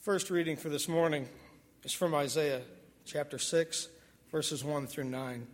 First reading for this morning is from Isaiah chapter 6, verses 1 through 9.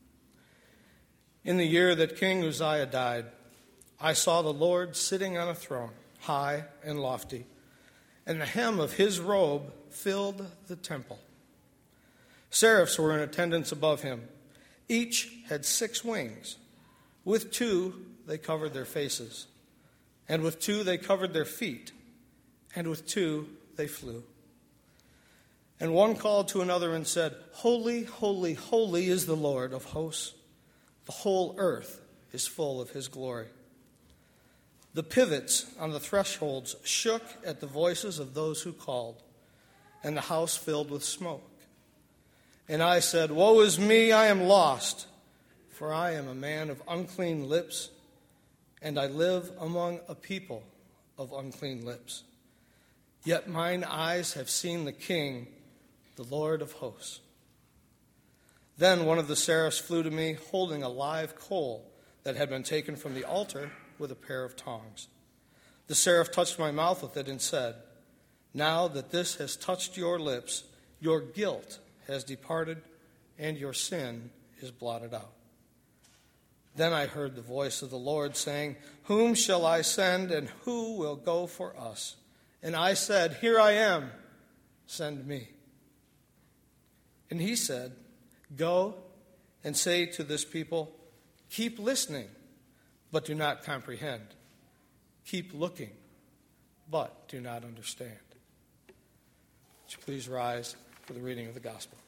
In the year that King Uzziah died, I saw the Lord sitting on a throne, high and lofty, and the hem of his robe filled the temple. Seraphs were in attendance above him. Each had 6 wings. With 2 they covered their faces, and with 2 they covered their feet, and with 2 they flew. And one called to another and said, Holy, holy, holy is the Lord of hosts. The whole earth is full of his glory. The pivots on the thresholds shook at the voices of those who called, and the house filled with smoke. And I said, Woe is me, I am lost, for I am a man of unclean lips, and I live among a people of unclean lips. Yet mine eyes have seen the King, the Lord of hosts. Then one of the seraphs flew to me, holding a live coal that had been taken from the altar with a pair of tongs. The seraph touched my mouth with it and said, Now that this has touched your lips, your guilt has departed, and your sin is blotted out. Then I heard the voice of the Lord saying, Whom shall I send, and who will go for us? And I said, Here I am, send me. And he said, Go and say to this people, Keep listening, but do not comprehend. Keep looking, but do not understand. Would you please rise for the reading of the gospel?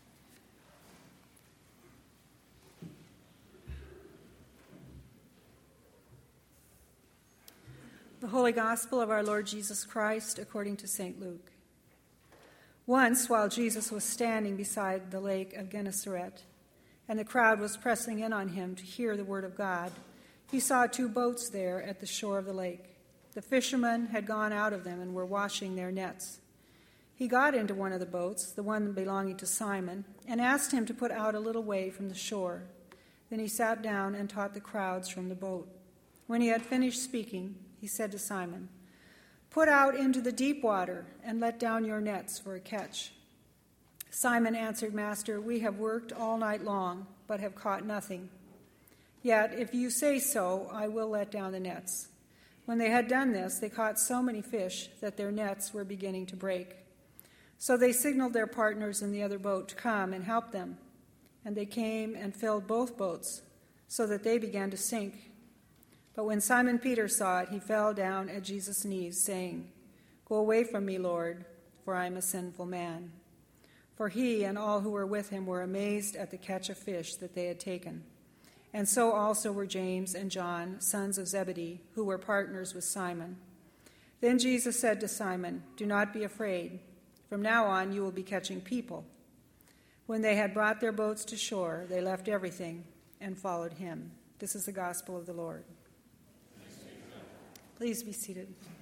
The Holy Gospel of our Lord Jesus Christ according to St. Luke. Once, while Jesus was standing beside the lake of Gennesaret, and the crowd was pressing in on him to hear the word of God, he saw 2 boats there at the shore of the lake. The fishermen had gone out of them and were washing their nets. He got into one of the boats, the one belonging to Simon, and asked him to put out a little way from the shore. Then he sat down and taught the crowds from the boat. When he had finished speaking, he said to Simon, Put out into the deep water and let down your nets for a catch. Simon answered, Master, we have worked all night long, but have caught nothing. Yet, if you say so, I will let down the nets. When they had done this, they caught so many fish that their nets were beginning to break. So they signaled their partners in the other boat to come and help them. And they came and filled both boats, so that they began to sink. But when Simon Peter saw it, he fell down at Jesus' knees, saying, Go away from me, Lord, for I am a sinful man. For he and all who were with him were amazed at the catch of fish that they had taken. And so also were James and John, sons of Zebedee, who were partners with Simon. Then Jesus said to Simon, Do not be afraid. From now on you will be catching people. When they had brought their boats to shore, they left everything and followed him. This is the gospel of the Lord. Please be seated.